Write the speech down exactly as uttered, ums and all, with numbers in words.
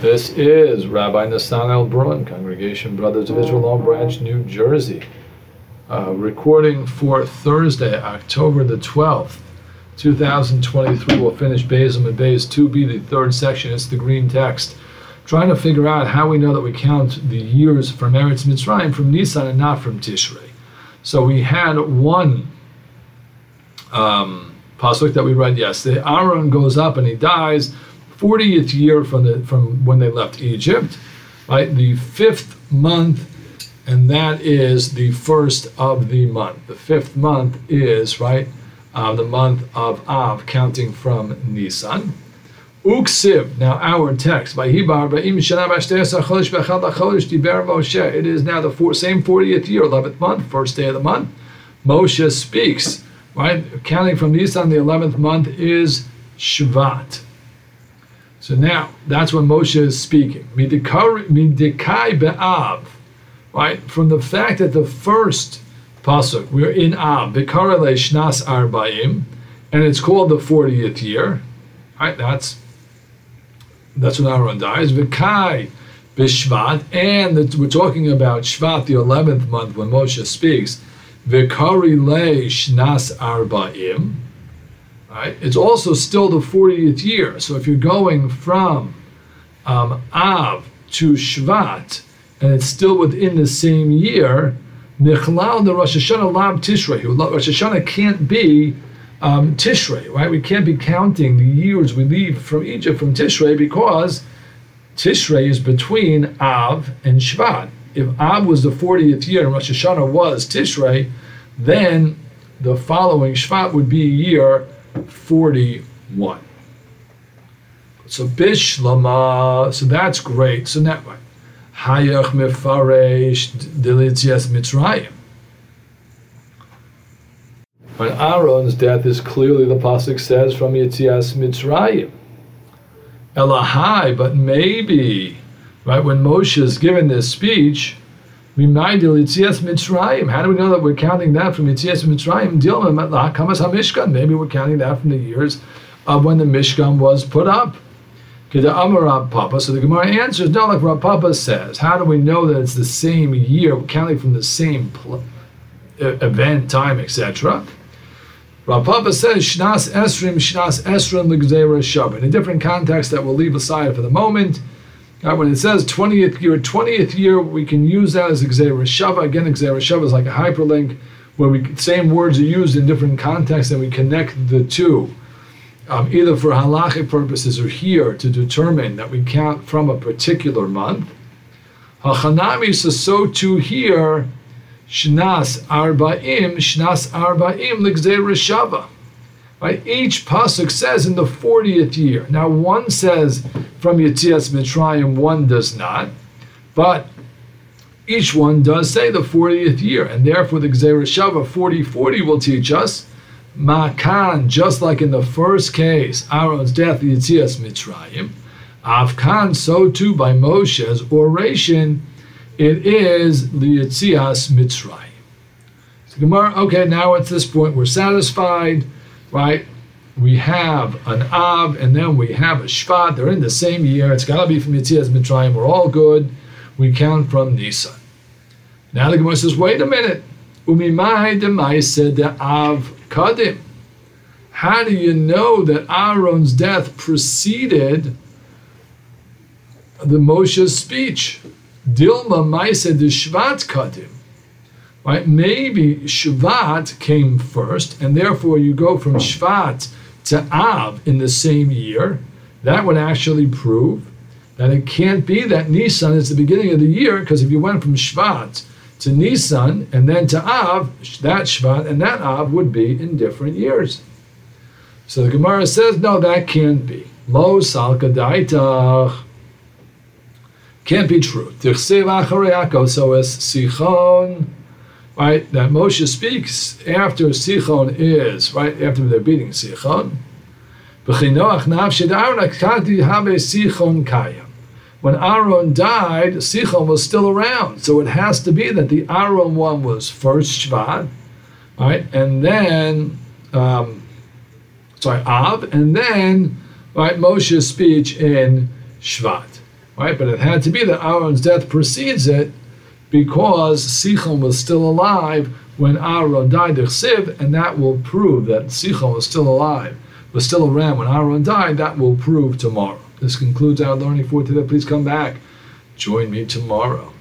This is Rabbi Nassan Elbrun, Congregation Brothers of Israel, Long Branch, New Jersey. Uh, recording for Thursday, October the twelfth, two thousand twenty-three. We'll finish Bezim and Bez two b, the third section. It's the green text. Trying to figure out how we know that we count the years from Eretz Mitzrayim from Nisan and not from Tishrei. So we had one um, pasuk that we read yesterday. Aaron goes up and he dies fortieth year from the from when they left Egypt, right? The fifth month, and that is the first of the month. The fifth month is right uh, the month of Av, counting from Nisan. Uksiv. Now our text by Hibar ba'im shana b'ashtei chodesh b'echad chodesh diber Moshe. It is now the four, same fortieth year, eleventh month, first day of the month. Moshe speaks. Right, counting from Nisan, the eleventh month is Shvat. So now, that's when Moshe is speaking. Midikai be'av, right? From the fact that the first pasuk, we're in Av, Bikara le shnas arba'im, and it's called the fortieth year, right? That's that's when Aaron dies. Vikai b'shvat, and the, we're talking about Shvat, the eleventh month, when Moshe speaks. Vikari le shnas arba'im. Right. It's also still the fortieth year. So if you're going from um, Av to Shvat, and it's still within the same year, Nichlal the Rosh Hashanah Lab Tishrei. Rosh Hashanah can't be um, Tishrei, right? We can't be counting the years we leave from Egypt from Tishrei because Tishrei is between Av and Shvat. If Av was the fortieth year and Rosh Hashanah was Tishrei, then the following Shvat would be a year forty-one. So Bishlama, so that's great. So that way, Hayach Mefaresh Delitzias Mitzrayim. When Aaron's death is clearly, the pasuk says, from Yitzias Mitzrayim. Elahai, but maybe, right, when Moshe is given this speech, Mimaydil Yitzias Mitzrayim. How do we know that we're counting that from Yitzias Mitzrayim? Dilma Kamas HaMishkan. Maybe we're counting that from the years of when the Mishkan was put up. Kida Amar Rav Papa. So the Gemara answers, no, like Rav Papa says. How do we know that it's the same year? We're counting from the same pl- event, time, et cetera. Rav Papa says, Shnas Esrim, Shnas Esrim L'Gzeira Shabbat. In a different context that we'll leave aside for the moment. Right, when it says twentieth year, twentieth year, we can use that as Gzeira Shava. Again, Gzeira Shava is like a hyperlink where we same words are used in different contexts and we connect the two, um, either for halachic purposes or here to determine that we count from a particular month. Hachanami, so so too here, Shnas Arba'im, Shnas Arba'im L'Gzeira Shava. Right? Each pasuk says in the fortieth year. Now one says from Yitzias Mitzrayim, one does not, but each one does say the fortieth year, and therefore the Gzeira Shava forty forty will teach us Makan, just like in the first case, Aaron's death, Yitzias Mitzrayim, Avkan, so too by Moshe's oration, it is the Yitzias Mitzrayim. So Gemara, okay, now at this point we're satisfied. Right, we have an Av and then we have a Shvat. They're in the same year. It's got to be from Yitzias Mitzrayim. We're all good. We count from Nisan. Now the Gemara says, wait a minute. Umimai demaisa de Av kadim. How do you know that Aaron's death preceded the Moshe's speech? Dilma maisa de Shvat kadim. Right? Maybe Shvat came first, and therefore you go from Shvat to Av in the same year. That would actually prove that it can't be that Nisan is the beginning of the year, because if you went from Shvat to Nisan and then to Av, that Shvat and that Av would be in different years. So the Gemara says, no, that can't be. Lo salka daitach. Can't be true. Tichsev acharei Yaakov, so as Sichon. Right, that Moshe speaks after Sichon is, right, after they're beating Sichon. When Aaron died, Sichon was still around. So it has to be that the Aaron one was first Shvat, right, and then, um, sorry, Av, and then, right, Moshe's speech in Shvat. right? But it had to be that Aaron's death precedes it because Sichon was still alive when Aaron died, and that will prove that Sichon was still alive, was still around when Aaron died. That will prove tomorrow. This concludes our learning for today. Please come back. Join me tomorrow.